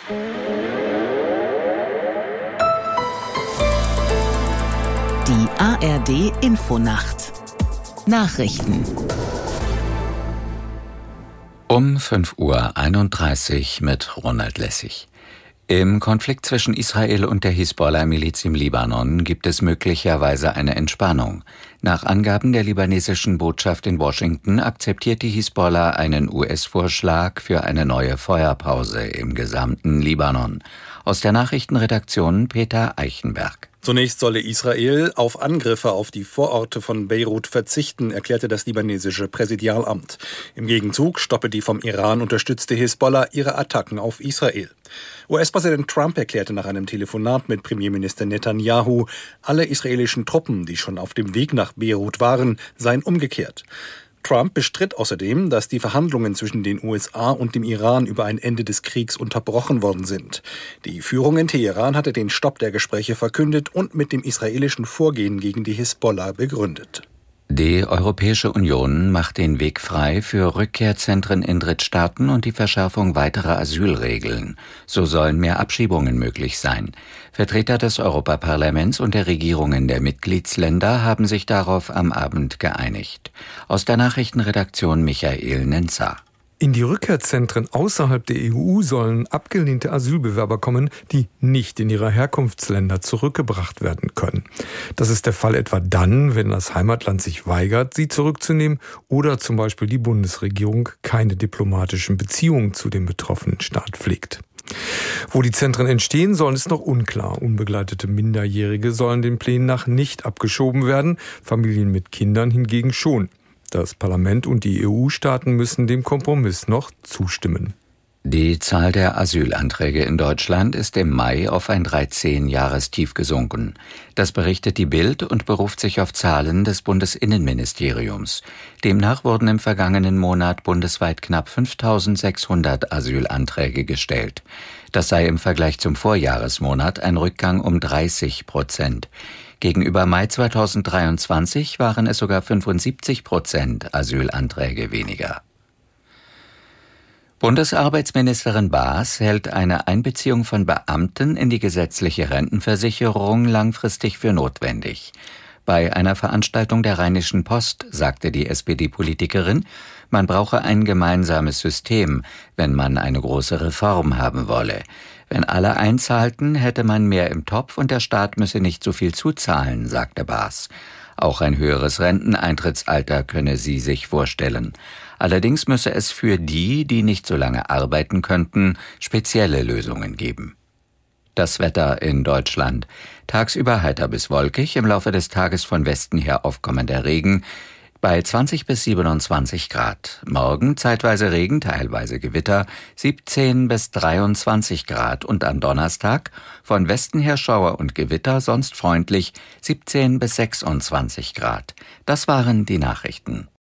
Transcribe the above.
Die ARD Infonacht Nachrichten um 5:31 Uhr mit Ronald Lessig. Im Konflikt zwischen Israel und der Hisbollah-Miliz im Libanon gibt es möglicherweise eine Entspannung. Nach Angaben der libanesischen Botschaft in Washington akzeptiert die Hisbollah einen US-Vorschlag für eine neue Feuerpause im gesamten Libanon. Aus der Nachrichtenredaktion Peter Eichenberg. Zunächst solle Israel auf Angriffe auf die Vororte von Beirut verzichten, erklärte das libanesische Präsidialamt. Im Gegenzug stoppe die vom Iran unterstützte Hisbollah ihre Attacken auf Israel. US-Präsident Trump erklärte nach einem Telefonat mit Premierminister Netanyahu, alle israelischen Truppen, die schon auf dem Weg nach Beirut waren, seien umgekehrt. Trump bestritt außerdem, dass die Verhandlungen zwischen den USA und dem Iran über ein Ende des Kriegs unterbrochen worden sind. Die Führung in Teheran hatte den Stopp der Gespräche verkündet und mit dem israelischen Vorgehen gegen die Hisbollah begründet. Die Europäische Union macht den Weg frei für Rückkehrzentren in Drittstaaten und die Verschärfung weiterer Asylregeln. So sollen mehr Abschiebungen möglich sein. Vertreter des Europaparlaments und der Regierungen der Mitgliedsländer haben sich darauf am Abend geeinigt. Aus der Nachrichtenredaktion Michael Nenzer. In die Rückkehrzentren außerhalb der EU sollen abgelehnte Asylbewerber kommen, die nicht in ihre Herkunftsländer zurückgebracht werden können. Das ist der Fall etwa dann, wenn das Heimatland sich weigert, sie zurückzunehmen oder zum Beispiel die Bundesregierung keine diplomatischen Beziehungen zu dem betroffenen Staat pflegt. Wo die Zentren entstehen sollen, ist noch unklar. Unbegleitete Minderjährige sollen den Plänen nach nicht abgeschoben werden, Familien mit Kindern hingegen schon. Das Parlament und die EU-Staaten müssen dem Kompromiss noch zustimmen. Die Zahl der Asylanträge in Deutschland ist im Mai auf ein 13-Jahrestief gesunken. Das berichtet die Bild und beruft sich auf Zahlen des Bundesinnenministeriums. Demnach wurden im vergangenen Monat bundesweit knapp 5.600 Asylanträge gestellt. Das sei im Vergleich zum Vorjahresmonat ein Rückgang um 30%. Gegenüber Mai 2023 waren es sogar 75% Asylanträge weniger. Bundesarbeitsministerin Baas hält eine Einbeziehung von Beamten in die gesetzliche Rentenversicherung langfristig für notwendig. Bei einer Veranstaltung der Rheinischen Post sagte die SPD-Politikerin, man brauche ein gemeinsames System, wenn man eine große Reform haben wolle. Wenn alle einzahlten, hätte man mehr im Topf und der Staat müsse nicht so viel zuzahlen, sagte Baas. Auch ein höheres Renteneintrittsalter könne sie sich vorstellen. Allerdings müsse es für die, die nicht so lange arbeiten könnten, spezielle Lösungen geben. Das Wetter in Deutschland. Tagsüber heiter bis wolkig, im Laufe des Tages von Westen her aufkommender Regen. Bei 20 bis 27 Grad. Morgen zeitweise Regen, teilweise Gewitter, 17 bis 23 Grad. Und am Donnerstag von Westen her Schauer und Gewitter, sonst freundlich, 17 bis 26 Grad. Das waren die Nachrichten.